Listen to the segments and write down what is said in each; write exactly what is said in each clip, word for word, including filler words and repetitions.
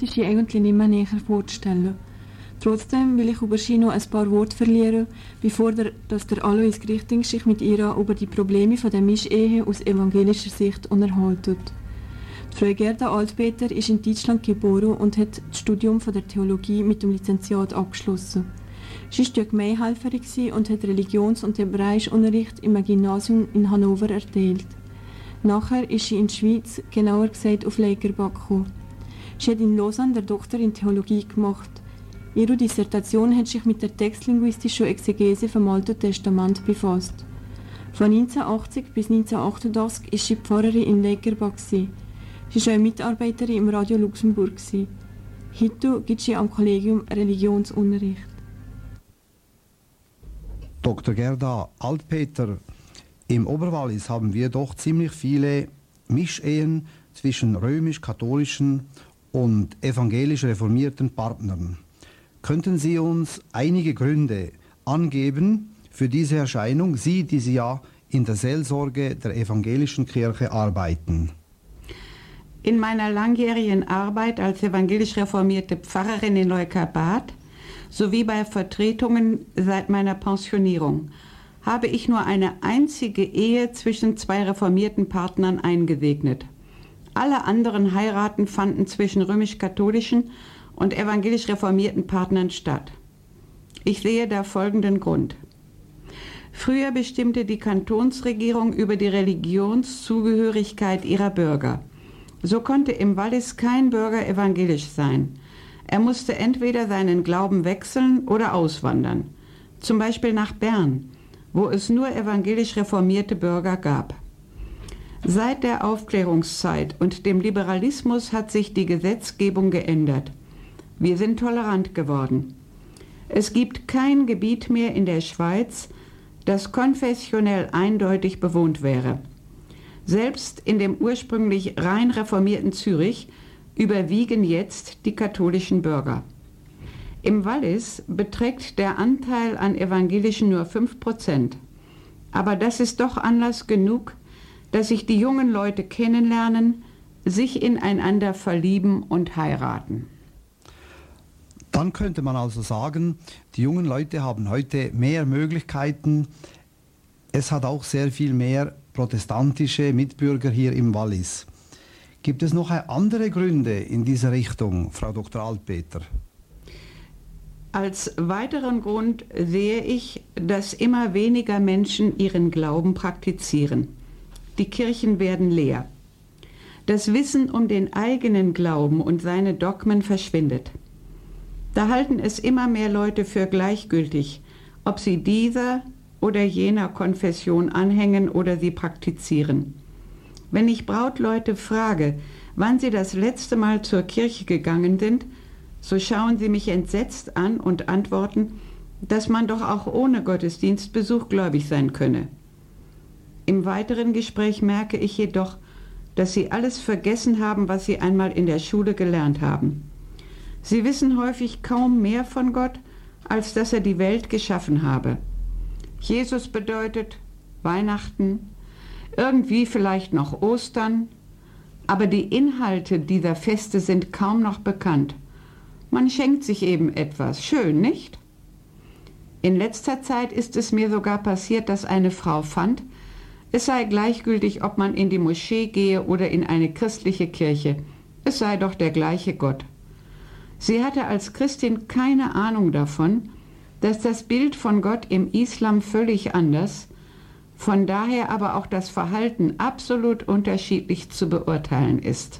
Punkt ist ihr eigentlich nicht mehr näher vorzustellen. Trotzdem will ich über sie noch ein paar Worte verlieren, bevor der, dass der Alois Grichting sich mit ihr über die Probleme von der Mischehe aus evangelischer Sicht unterhaltet. Frau Gerda Altpeter ist in Deutschland geboren und hat das Studium von der Theologie mit dem Lizenziat abgeschlossen. Sie war Gemeinhelferin und hat Religions- und Hebräischunterricht im Gymnasium in Hannover erteilt. Nachher ist sie in die Schweiz, genauer gesagt auf Legerbach gekommen. Sie hat in Lausanne den Doktor in Theologie gemacht. Ihre Dissertation hat sich mit der textlinguistischen Exegese vom Alten Testament befasst. Von neunzehnhundertachtzig bis neunzehnhundertachtundachtzig war sie Pfarrerin in Legerbach. Sie war auch Mitarbeiterin im Radio Luxemburg. Heute gibt sie am Kollegium Religionsunterricht. Doktor Gerda Altpeter, im Oberwallis haben wir doch ziemlich viele Mischehen zwischen römisch-katholischen und evangelisch reformierten Partnern. Könnten Sie uns einige Gründe angeben für diese Erscheinung, Sie, die Sie ja in der Seelsorge der evangelischen Kirche arbeiten? In meiner langjährigen Arbeit als evangelisch reformierte Pfarrerin in Leukerbad sowie bei Vertretungen seit meiner Pensionierung habe ich nur eine einzige Ehe zwischen zwei reformierten Partnern eingesegnet. Alle anderen Heiraten fanden zwischen römisch-katholischen und evangelisch reformierten Partnern statt. Ich sehe da folgenden Grund. Früher bestimmte die Kantonsregierung über die Religionszugehörigkeit ihrer Bürger. So konnte im Wallis kein Bürger evangelisch sein. Er musste entweder seinen Glauben wechseln oder auswandern, zum Beispiel nach Bern, wo es nur evangelisch reformierte Bürger gab. Seit der Aufklärungszeit und dem Liberalismus hat sich die Gesetzgebung geändert. Wir sind tolerant geworden. Es gibt kein Gebiet mehr in der Schweiz, das konfessionell eindeutig bewohnt wäre. Selbst in dem ursprünglich rein reformierten Zürich überwiegen jetzt die katholischen Bürger. Im Wallis beträgt der Anteil an Evangelischen nur fünf Prozent. Aber das ist doch Anlass genug, dass sich die jungen Leute kennenlernen, sich ineinander verlieben und heiraten. Dann könnte man also sagen, die jungen Leute haben heute mehr Möglichkeiten. Es hat auch sehr viel mehr protestantische Mitbürger hier im Wallis. Gibt es noch andere Gründe in dieser Richtung, Frau Doktor Altpeter? Als weiteren Grund sehe ich, dass immer weniger Menschen ihren Glauben praktizieren. Die Kirchen werden leer. Das Wissen um den eigenen Glauben und seine Dogmen verschwindet. Da halten es immer mehr Leute für gleichgültig, ob sie dieser oder jener Konfession anhängen oder sie praktizieren. Wenn ich Brautleute frage, wann sie das letzte Mal zur Kirche gegangen sind, so schauen sie mich entsetzt an und antworten, dass man doch auch ohne Gottesdienstbesuch gläubig sein könne. Im weiteren Gespräch merke ich jedoch, dass sie alles vergessen haben, was sie einmal in der Schule gelernt haben. Sie wissen häufig kaum mehr von Gott, als dass er die Welt geschaffen habe. Jesus bedeutet Weihnachten, irgendwie vielleicht noch Ostern, aber die Inhalte dieser Feste sind kaum noch bekannt. Man schenkt sich eben etwas. Schön, nicht? In letzter Zeit ist es mir sogar passiert, dass eine Frau fand, es sei gleichgültig, ob man in die Moschee gehe oder in eine christliche Kirche. Es sei doch der gleiche Gott. Sie hatte als Christin keine Ahnung davon, dass das Bild von Gott im Islam völlig anders, von daher aber auch das Verhalten absolut unterschiedlich zu beurteilen ist.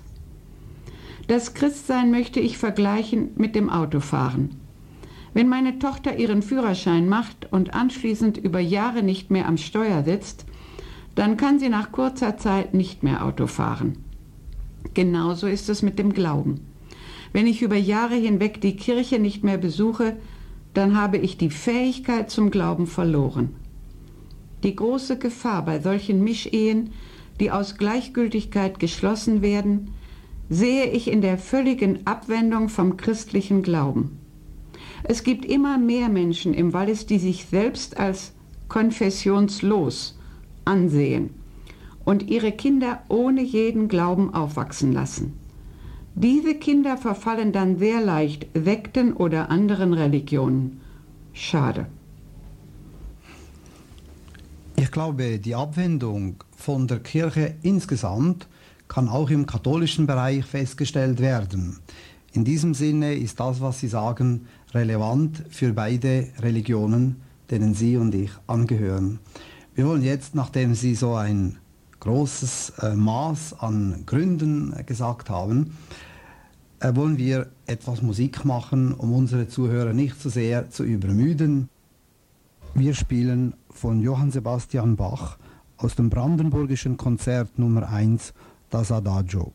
Das Christsein möchte ich vergleichen mit dem Autofahren. Wenn meine Tochter ihren Führerschein macht und anschließend über Jahre nicht mehr am Steuer sitzt, dann kann sie nach kurzer Zeit nicht mehr Auto fahren. Genauso ist es mit dem Glauben. Wenn ich über Jahre hinweg die Kirche nicht mehr besuche, dann habe ich die Fähigkeit zum Glauben verloren. Die große Gefahr bei solchen Mischehen, die aus Gleichgültigkeit geschlossen werden, sehe ich in der völligen Abwendung vom christlichen Glauben. Es gibt immer mehr Menschen im Wallis, die sich selbst als konfessionslos ansehen und ihre Kinder ohne jeden Glauben aufwachsen lassen. Diese Kinder verfallen dann sehr leicht Sekten oder anderen Religionen. Schade. Ich glaube, die Abwendung von der Kirche insgesamt kann auch im katholischen Bereich festgestellt werden. In diesem Sinne ist das, was Sie sagen, relevant für beide Religionen, denen Sie und ich angehören. Wir wollen jetzt, nachdem Sie so ein großes äh, Maß an Gründen äh, gesagt haben, äh, wollen wir etwas Musik machen, um unsere Zuhörer nicht zu sehr zu übermüden. Wir spielen von Johann Sebastian Bach aus dem Brandenburgischen Konzert Nummer eins, das Adagio.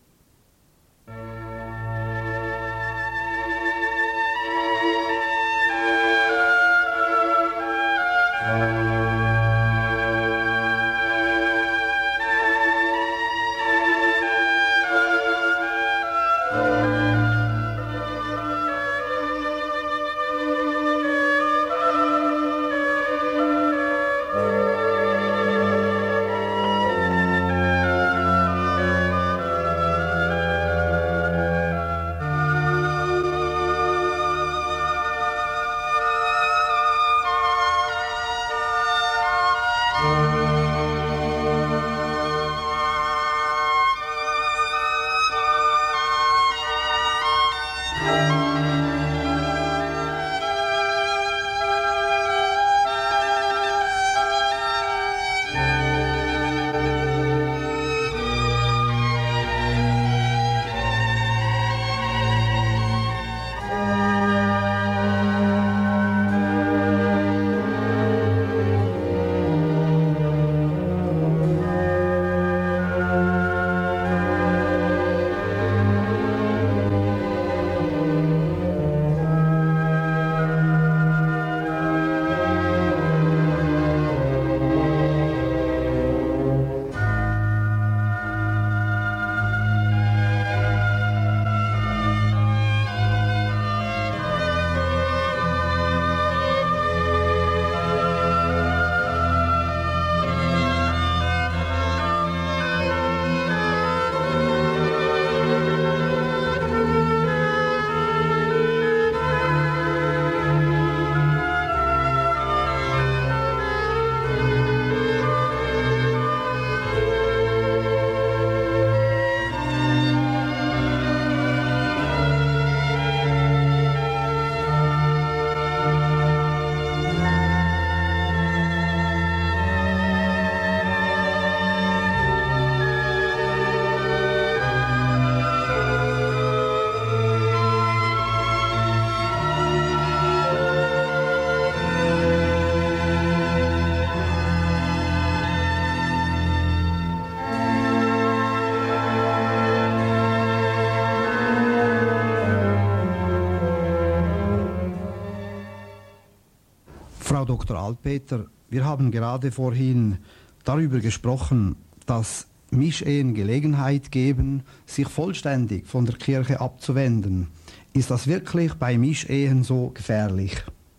Frau Doktor Altpeter, wir haben gerade vorhin darüber gesprochen, dass Mischehen Gelegenheit geben, sich vollständig von der Kirche abzuwenden. Ist das wirklich bei Mischehen so gefährlich?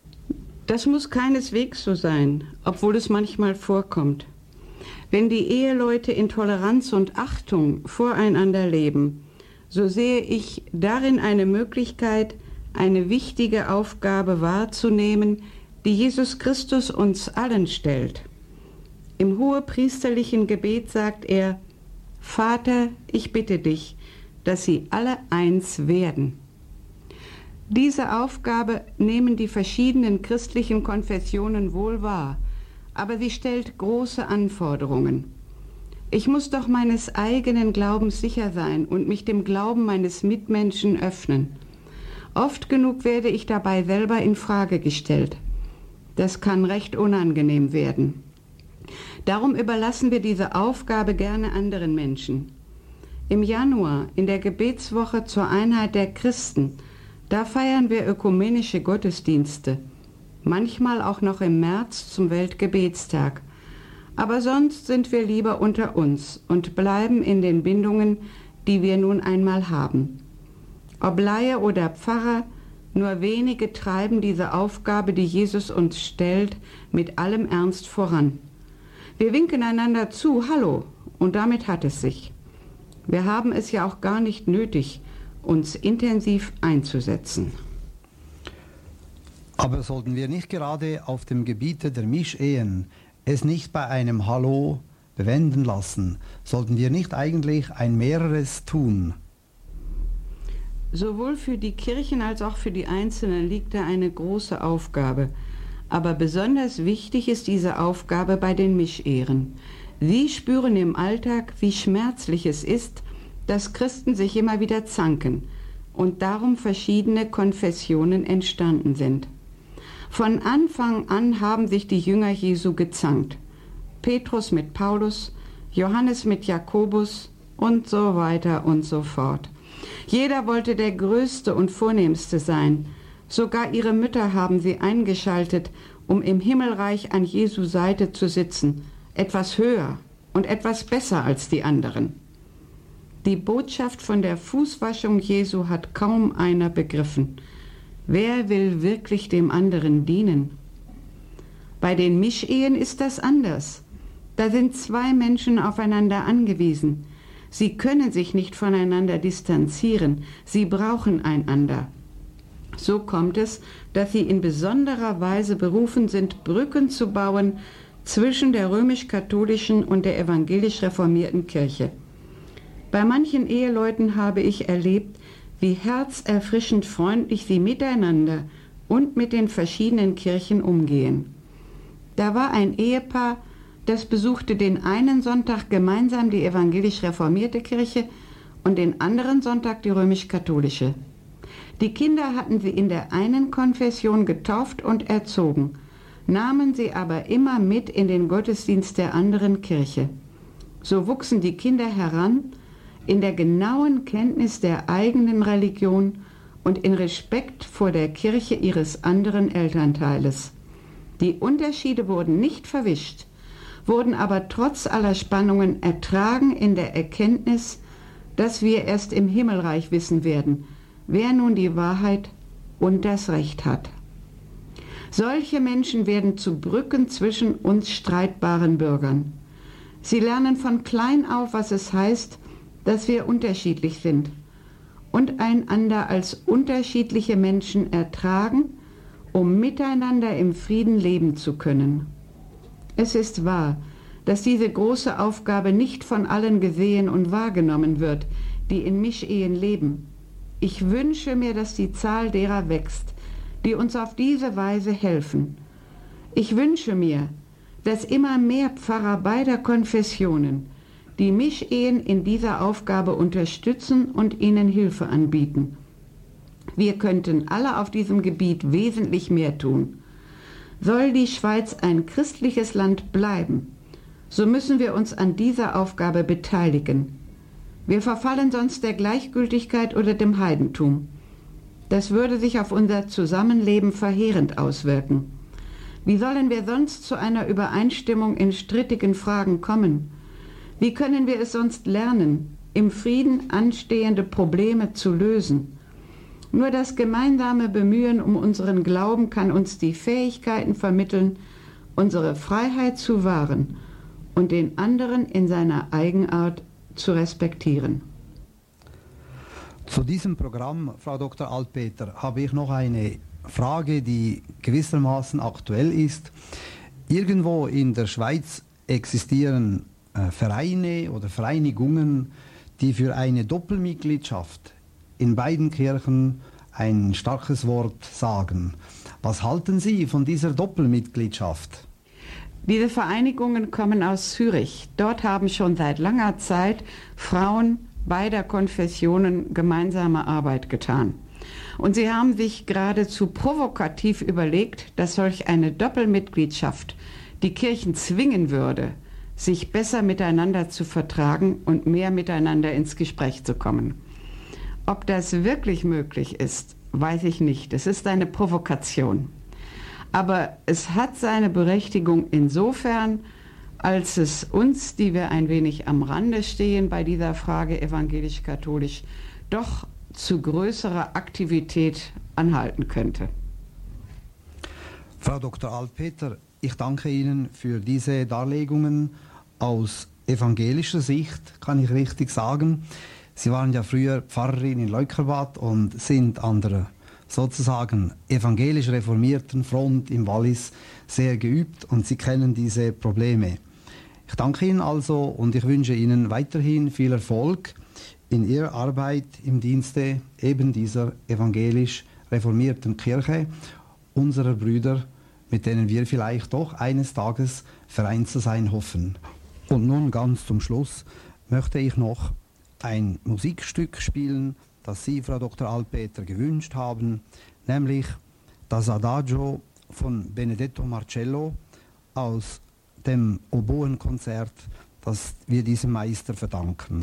Das muss keineswegs so sein, obwohl es manchmal vorkommt. Wenn die Eheleute in Toleranz und Achtung voreinander leben, so sehe ich darin eine Möglichkeit, eine wichtige Aufgabe wahrzunehmen, die Jesus Christus uns allen stellt. Im hohepriesterlichen Gebet sagt er: Vater, ich bitte dich, dass sie alle eins werden. Diese Aufgabe nehmen die verschiedenen christlichen Konfessionen wohl wahr, aber sie stellt große Anforderungen. Ich muss doch meines eigenen Glaubens sicher sein und mich dem Glauben meines Mitmenschen öffnen. Oft genug werde ich dabei selber in Frage gestellt. Das kann recht unangenehm werden. Darum überlassen wir diese Aufgabe gerne anderen Menschen. Im Januar, in der Gebetswoche zur Einheit der Christen, da feiern wir ökumenische Gottesdienste, manchmal auch noch im März zum Weltgebetstag. Aber sonst sind wir lieber unter uns und bleiben in den Bindungen, die wir nun einmal haben. Ob Laie oder Pfarrer, nur wenige treiben diese Aufgabe, die Jesus uns stellt, mit allem Ernst voran. Wir winken einander zu, hallo, und damit hat es sich. Wir haben es ja auch gar nicht nötig, uns intensiv einzusetzen. Aber sollten wir nicht gerade auf dem Gebiete der Mischehen es nicht bei einem Hallo bewenden lassen? Sollten wir nicht eigentlich ein Mehreres tun? Sowohl für die Kirchen als auch für die Einzelnen liegt da eine große Aufgabe. Aber besonders wichtig ist diese Aufgabe bei den Mischehren. Sie spüren im Alltag, wie schmerzlich es ist, dass Christen sich immer wieder zanken und darum verschiedene Konfessionen entstanden sind. Von Anfang an haben sich die Jünger Jesu gezankt. Petrus mit Paulus, Johannes mit Jakobus und so weiter und so fort. Jeder wollte der Größte und Vornehmste sein. Sogar ihre Mütter haben sie eingeschaltet, um im Himmelreich an Jesu Seite zu sitzen, etwas höher und etwas besser als die anderen. Die Botschaft von der Fußwaschung Jesu hat kaum einer begriffen. Wer will wirklich dem anderen dienen? Bei den Mischehen ist das anders. Da sind zwei Menschen aufeinander angewiesen. Sie können sich nicht voneinander distanzieren. Sie brauchen einander. So kommt es, dass sie in besonderer Weise berufen sind, Brücken zu bauen zwischen der römisch-katholischen und der evangelisch-reformierten Kirche. Bei manchen Eheleuten habe ich erlebt, wie herzerfrischend freundlich sie miteinander und mit den verschiedenen Kirchen umgehen. Da war ein Ehepaar, das besuchte den einen Sonntag gemeinsam die evangelisch-reformierte Kirche und den anderen Sonntag die römisch-katholische. Die Kinder hatten sie in der einen Konfession getauft und erzogen, nahmen sie aber immer mit in den Gottesdienst der anderen Kirche. So wuchsen die Kinder heran in der genauen Kenntnis der eigenen Religion und in Respekt vor der Kirche ihres anderen Elternteiles. Die Unterschiede wurden nicht verwischt, wurden aber trotz aller Spannungen ertragen in der Erkenntnis, dass wir erst im Himmelreich wissen werden, wer nun die Wahrheit und das Recht hat. Solche Menschen werden zu Brücken zwischen uns streitbaren Bürgern. Sie lernen von klein auf, was es heißt, dass wir unterschiedlich sind und einander als unterschiedliche Menschen ertragen, um miteinander im Frieden leben zu können. Es ist wahr, dass diese große Aufgabe nicht von allen gesehen und wahrgenommen wird, die in Mischehen leben. Ich wünsche mir, dass die Zahl derer wächst, die uns auf diese Weise helfen. Ich wünsche mir, dass immer mehr Pfarrer beider Konfessionen die Mischehen in dieser Aufgabe unterstützen und ihnen Hilfe anbieten. Wir könnten alle auf diesem Gebiet wesentlich mehr tun. Soll die Schweiz ein christliches Land bleiben, so müssen wir uns an dieser Aufgabe beteiligen. Wir verfallen sonst der Gleichgültigkeit oder dem Heidentum. Das würde sich auf unser Zusammenleben verheerend auswirken. Wie sollen wir sonst zu einer Übereinstimmung in strittigen Fragen kommen? Wie können wir es sonst lernen, im Frieden anstehende Probleme zu lösen? Nur das gemeinsame Bemühen um unseren Glauben kann uns die Fähigkeiten vermitteln, unsere Freiheit zu wahren und den anderen in seiner Eigenart zu respektieren. Zu diesem Programm, Frau Doktor Altpeter, habe ich noch eine Frage, die gewissermaßen aktuell ist. Irgendwo in der Schweiz existieren äh, Vereine oder Vereinigungen, die für eine Doppelmitgliedschaft in beiden Kirchen ein starkes Wort sagen. Was halten Sie von dieser Doppelmitgliedschaft? Diese Vereinigungen kommen aus Zürich. Dort haben schon seit langer Zeit Frauen beider Konfessionen gemeinsame Arbeit getan. Und sie haben sich geradezu provokativ überlegt, dass solch eine Doppelmitgliedschaft die Kirchen zwingen würde, sich besser miteinander zu vertragen und mehr miteinander ins Gespräch zu kommen. Ob das wirklich möglich ist, weiß ich nicht. Es ist eine Provokation. Aber es hat seine Berechtigung insofern, als es uns, die wir ein wenig am Rande stehen bei dieser Frage evangelisch-katholisch, doch zu größerer Aktivität anhalten könnte. Frau Doktor Altpeter, ich danke Ihnen für diese Darlegungen aus evangelischer Sicht, kann ich richtig sagen. Sie waren ja früher Pfarrerin in Leukerbad und sind an der sozusagen evangelisch reformierten Front im Wallis sehr geübt und Sie kennen diese Probleme. Ich danke Ihnen also und ich wünsche Ihnen weiterhin viel Erfolg in Ihrer Arbeit im Dienste eben dieser evangelisch reformierten Kirche, unserer Brüder, mit denen wir vielleicht doch eines Tages vereint zu sein hoffen. Und nun ganz zum Schluss möchte ich noch ein Musikstück spielen, das Sie, Frau Doktor Altpeter, gewünscht haben, nämlich das Adagio von Benedetto Marcello aus dem Oboenkonzert, das wir diesem Meister verdanken.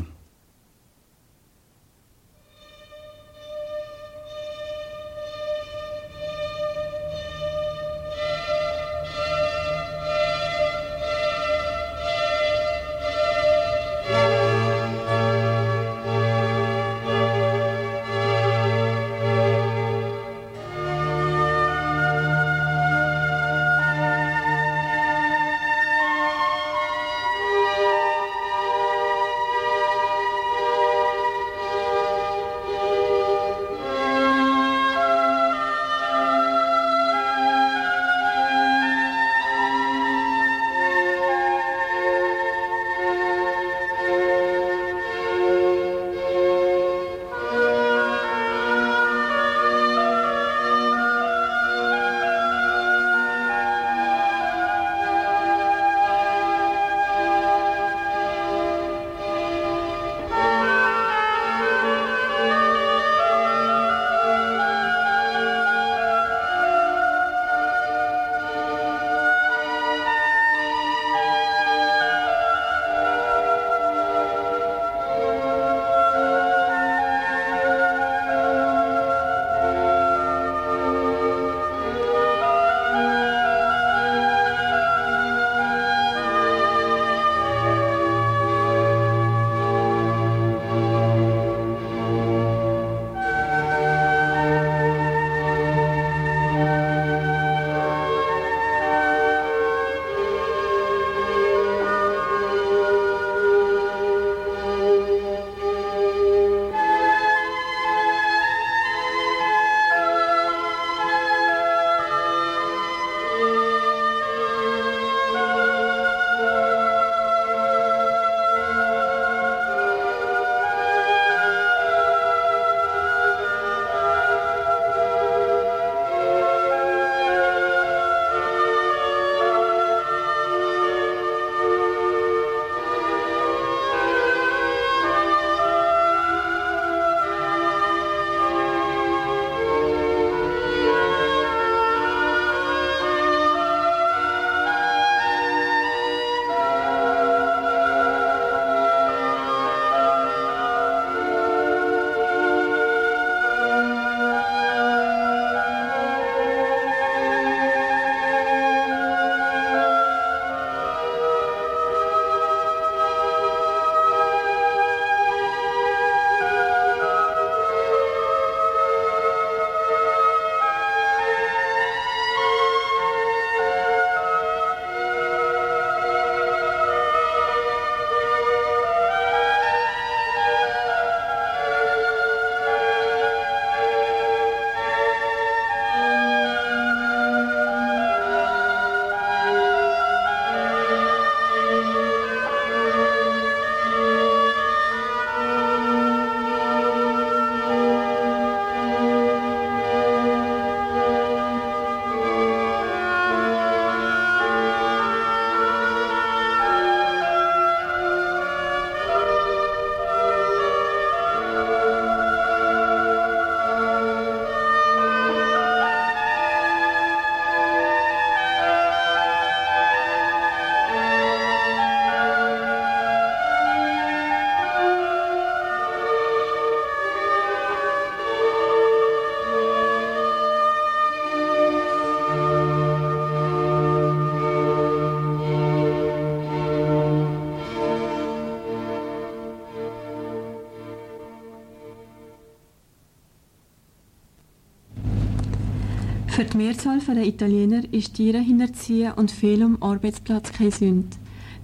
Für die Mehrzahl der Italiener ist Tiere hinterziehen und Fehl am Arbeitsplatz keine Sünde.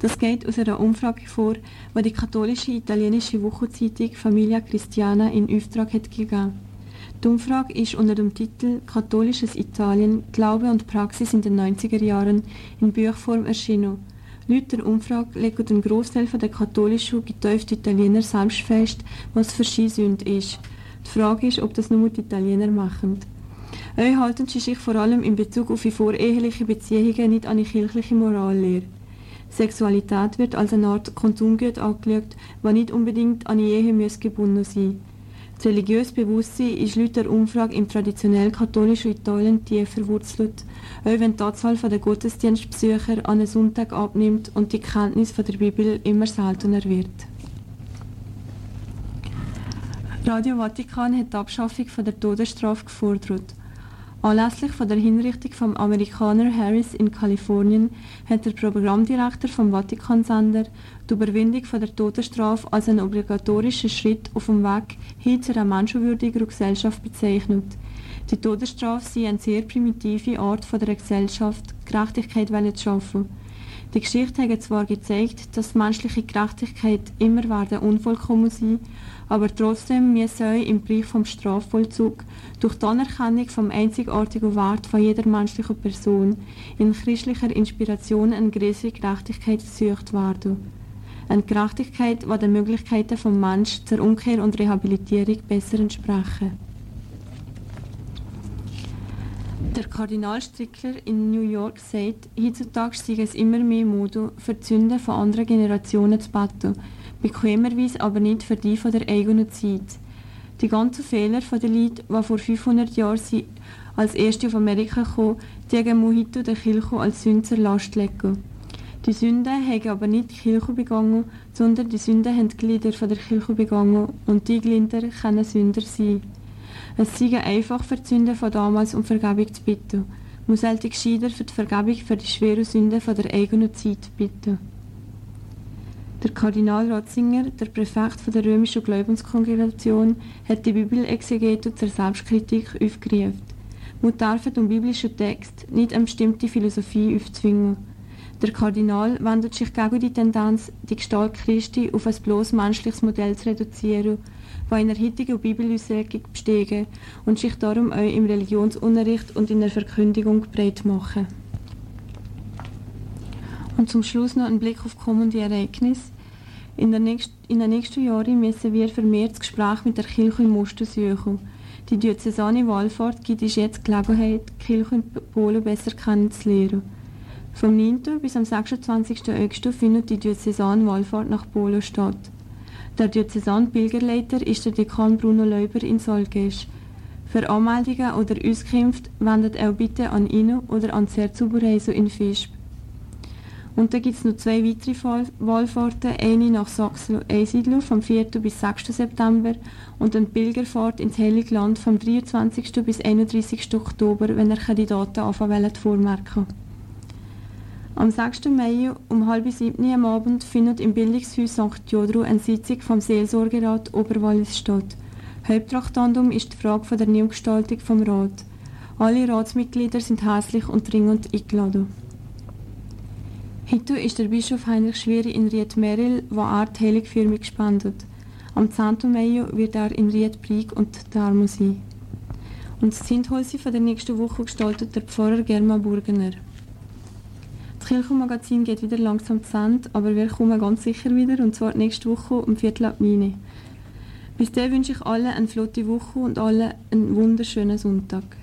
Das geht aus einer Umfrage vor, die die katholische italienische Wochenzeitung Famiglia Cristiana in Auftrag hat gegeben. Die Umfrage ist unter dem Titel «Katholisches Italien – Glaube und Praxis in den neunziger Jahren» in Buchform erschienen. Laut der Umfrage legt ein Grossteil der katholischen getäuften Italiener selbst fest, was für sie Sünde ist. Die Frage ist, ob das nur die Italiener machen. Auch halten sie sich vor allem in Bezug auf die voreheliche Beziehungen nicht an die kirchliche Morallehre. Sexualität wird als eine Art Konsumgut angeschaut, das nicht unbedingt an die Ehe muss gebunden sein muss. Das religiöse Bewusstsein ist laut der Umfrage im traditionell katholischen Italien tief verwurzelt, auch wenn die Anzahl der Gottesdienstbesucher an einem Sonntag abnimmt und die Kenntnis von der Bibel immer seltener wird. Radio Vatikan hat die Abschaffung von der Todesstrafe gefordert. Anlässlich von der Hinrichtung vom Amerikaner Harris in Kalifornien hat der Programmdirektor vom Vatikansender die Überwindung von der Todesstrafe als einen obligatorischen Schritt auf dem Weg hin zu einer menschenwürdigeren Gesellschaft bezeichnet. Die Todesstrafe sei eine sehr primitive Art von der Gesellschaft, Gerechtigkeit zu schaffen. Die Geschichte hat zwar gezeigt, dass menschliche Gerechtigkeit immer werden unvollkommen sein, aber trotzdem müsse im Bereich vom Strafvollzug durch die Anerkennung vom einzigartigen Wert von jeder menschlichen Person in christlicher Inspiration eine größere Gerechtigkeit gesucht werden. Eine Gerechtigkeit, die den Möglichkeiten des Menschen zur Umkehr und Rehabilitierung besser entsprechen. Der Kardinal Strickler in New York sagt, heutzutage sei es immer mehr Mode, für die Sünden von anderen Generationen zu beten, bequemerweise aber nicht für die von der eigenen Zeit. Die ganzen Fehler der Leute, die vor fünfhundert Jahren als Erste auf Amerika kamen, die man heute der Kirche als Sünde zur Last legen. Die Sünden haben aber nicht die Kirche begangen, sondern die Sünden haben die Glieder von der Kirche begangen und die Glieder können Sünder sein. Es sei einfach für die Sünden von damals um Vergebung zu bitten. Man sollte gescheiter für die Vergebung für die schweren Sünden von der eigenen Zeit bitten. Der Kardinal Ratzinger, der Präfekt der römischen Glaubenskongregation, hat die Bibelexegete zur Selbstkritik aufgerufen. Man darf dem biblischen Text nicht eine bestimmte Philosophie aufzwingen. Der Kardinal wendet sich gegen die Tendenz, die Gestalt Christi auf ein bloß menschliches Modell zu reduzieren, das in der heutigen Bibelauslegung besteht und sich darum auch im Religionsunterricht und in der Verkündigung breit machen. Und zum Schluss noch ein Blick auf kommende Ereignisse. In, der nächst, in den nächsten Jahren müssen wir vermehrt das Gespräch mit der Kirche im Osten suchen. Die diözesane Wallfahrt gibt uns jetzt Gelegenheit, die Kirche in Polen besser kennenzulernen. Vom neunten bis am sechsundzwanzigsten August findet die diözesane Wallfahrt nach Polen statt. Der Diözesan-Pilgerleiter ist der Dekan Bruno Leuber in Solgesch. Für Anmeldungen oder Auskünfte wendet auch bitte an ihn oder an das Herzogbureise in Visp. Und dann gibt es noch zwei weitere Wallfahrten, eine nach Sachsen-Eisidlo vom vierten bis sechsten September und eine Pilgerfahrt ins Heilige Land vom dreiundzwanzigsten bis einunddreißigsten Oktober, wenn ihr Kandidaten anfangen vormerken. Am sechsten Mai um halb sieben am Abend findet im Bildungshaus Sankt Jodro eine Sitzung vom Seelsorgerat Oberwallis statt. Haupttraktandum ist die Frage von der Neugestaltung vom Rat. Alle Ratsmitglieder sind herzlich und dringend eingeladen. Heute ist der Bischof Heinrich Schwiri in Ried-Meril, wo er die Heiligführung spendet. Am zehnten Mai wird er in Ried-Brig und Thermo sein. Und das Zündhäuschen von der nächsten Woche gestaltet der Pfarrer German Burgener. Das Kirchenmagazin geht wieder langsam zu Ende, aber wir kommen ganz sicher wieder, und zwar nächste Woche um Viertel ab neun. Bis dahin wünsche ich allen eine flotte Woche und allen einen wunderschönen Sonntag.